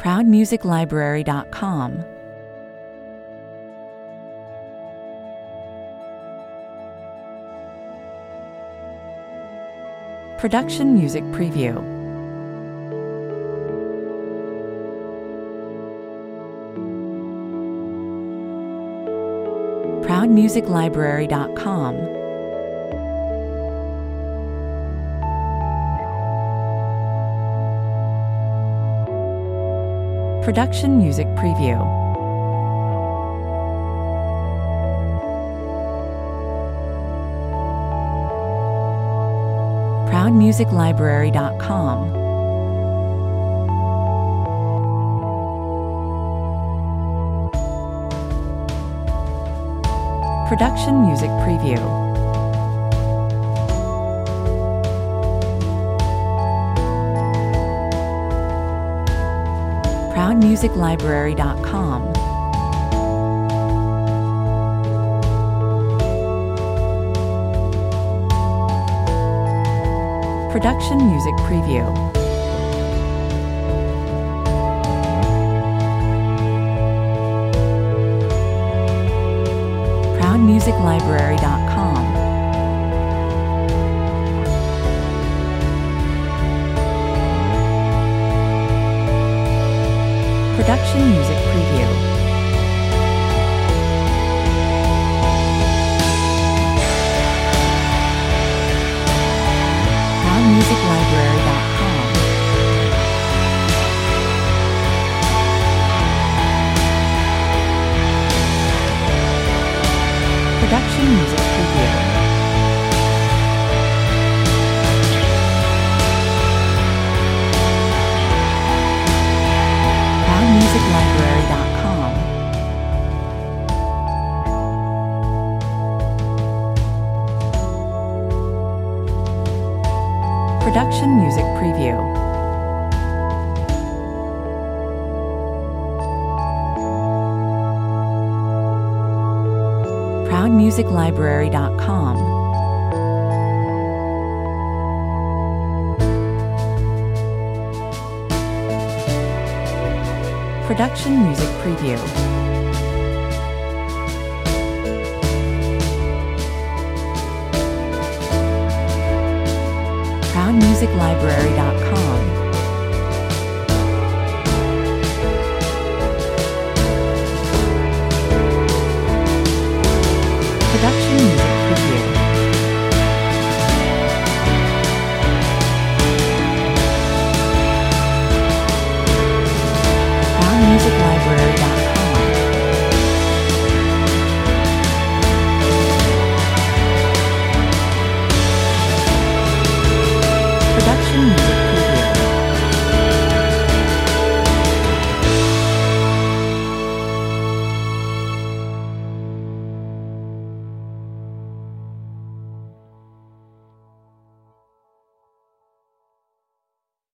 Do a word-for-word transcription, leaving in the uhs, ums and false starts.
proud music library dot com. Production Music Preview. proud music library dot com. Production Music Preview. proud music library dot com. Production Music Preview. proud music library dot com. Production Music Preview. proud music library dot com. Production Music Preview. proud music library dot com. Production Music Preview. proud music library dot com. Production Music Preview. proud music library dot com. Production Music Preview. proud music library dot com.